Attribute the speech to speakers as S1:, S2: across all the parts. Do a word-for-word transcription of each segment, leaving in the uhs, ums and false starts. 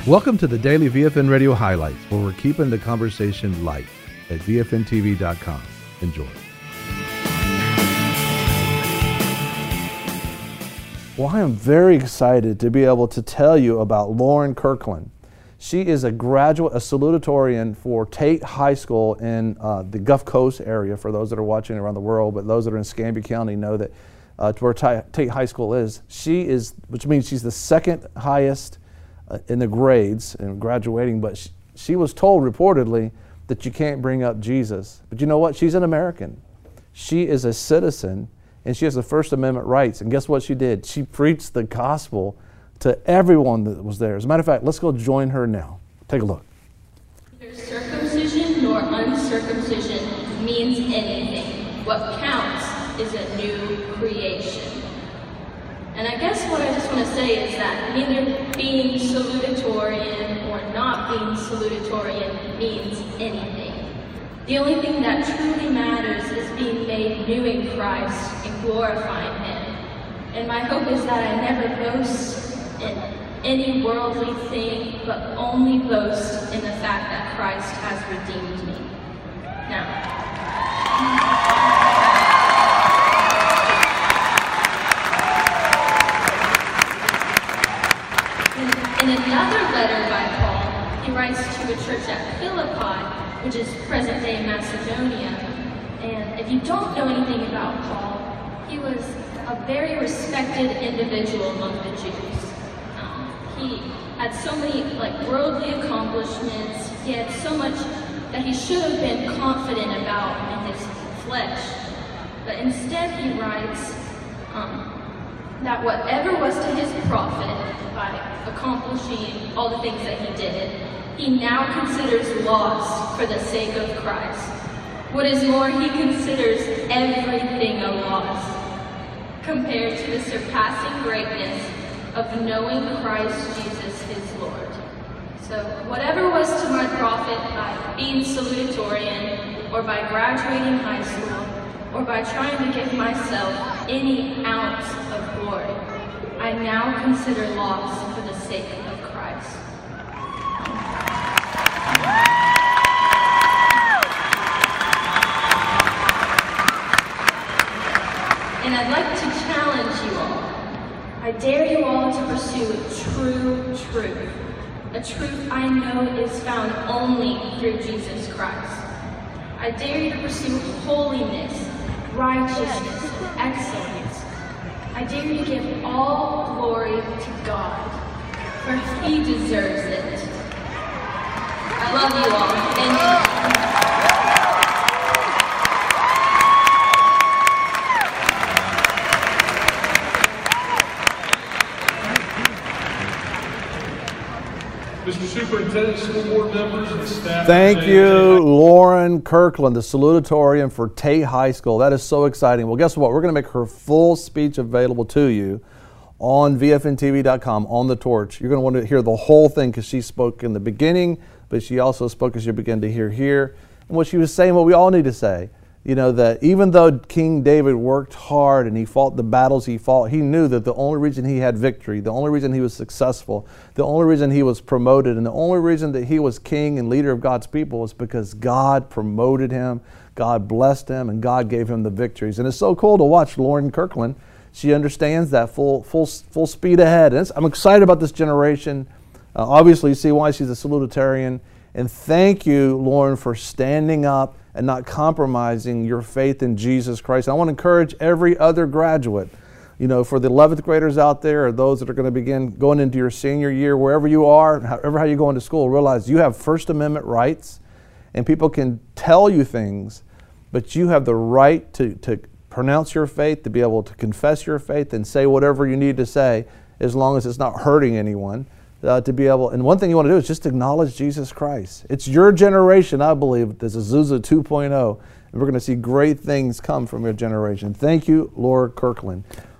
S1: Welcome to the Daily V F N Radio Highlights, where we're keeping the conversation light at V F N T V dot com. Enjoy.
S2: Well, I am very excited to be able to tell you about Lauren Kirkland. She is a graduate, a salutatorian for Tate High School in uh, the Gulf Coast area, for those that are watching around the world, but those that are in Escambia County know that uh, where Tate High School is. She is, which means she's the second highest uh, in the grades in graduating, but she, she was told reportedly that you can't bring up Jesus. But you know what? She's an American. She is a citizen, and she has the First Amendment rights. And guess what she did? She preached the gospel to everyone that was there. As a matter of fact, let's go join her now. Take a look.
S3: Neither circumcision nor uncircumcision means anything. What counts is a new creation. And I guess what I just want to say is that neither being salutatorian or not being salutatorian means anything. The only thing that truly matters is being made new in Christ and glorifying Him. And my hope is that I never boast in any worldly thing, but only boast in the fact that Christ has redeemed me. Now, in, in another letter by Paul, he writes to a church at Philippi, which is present-day Macedonia. And if you don't know anything about Paul, he was a very respected individual among the Jews. Um, he had so many like worldly accomplishments. He had so much that he should have been confident about in his flesh. But instead he writes um, that whatever was to his profit by accomplishing all the things that he did, he now considers loss for the sake of Christ. What is more, he considers everything a loss compared to the surpassing greatness of knowing Christ Jesus his Lord. So whatever was to my profit by being salutatorian, or by graduating high school, or by trying to give myself any ounce of glory, I now consider loss for the sake of Christ. And I'd like to challenge you all. I dare you all to pursue true truth. A truth I know is found only through Jesus Christ. I dare you to pursue holiness, righteousness, and excellence. I dare you to give all glory to God, for He deserves it. I love you all. Thank you.
S4: Mister Superintendent, school board members, and staff.
S2: Thank you, Lauren Kirkland, the salutatorian for Tate High School. That is so exciting. Well, guess what? We're going to make her full speech available to you on V F N T V dot com, on the torch. You're going to want to hear the whole thing because she spoke in the beginning, but she also spoke as you begin to hear here. And what she was saying, what we all need to say, you know, that even though King David worked hard and he fought the battles he fought, he knew that the only reason he had victory, the only reason he was successful, the only reason he was promoted, and the only reason that he was king and leader of God's people was because God promoted him, God blessed him, and God gave him the victories. And it's so cool to watch Lauren Kirkland. She understands that full full, full speed ahead. And I'm excited about this generation. Uh, obviously, you see why she's a salutatorian. And thank you, Lauren, for standing up and not compromising your faith in Jesus Christ. I want to encourage every other graduate, you know, for the eleventh graders out there, or those that are going to begin going into your senior year, wherever you are, however how you go into school, realize you have First Amendment rights, and people can tell you things, but you have the right to, to pronounce your faith, to be able to confess your faith and say whatever you need to say, as long as it's not hurting anyone. Uh, to be able, and one thing you want to do is just acknowledge Jesus Christ. It's your generation, I believe. This is Azusa two point oh, and we're going to see great things come from your generation. Thank you, Laura Kirkland.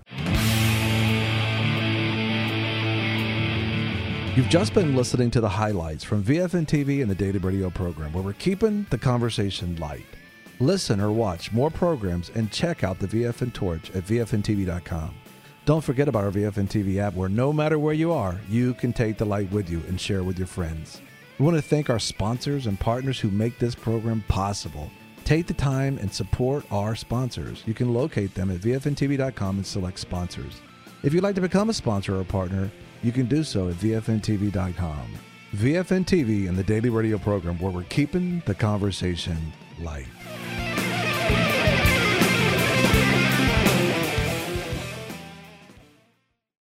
S1: You've just been listening to the highlights from V F N T V and the Daily Radio program, where we're keeping the conversation light. Listen or watch more programs and check out the V F N Torch at V F N T V dot com. Don't forget about our V F N T V app, where no matter where you are, you can take the light with you and share with your friends. We want to thank our sponsors and partners who make this program possible. Take the time and support our sponsors. You can locate them at V F N T V dot com and select sponsors. If you'd like to become a sponsor or a partner, you can do so at V F N T V dot com. V F N T V and the Daily Radio program, where we're keeping the conversation light.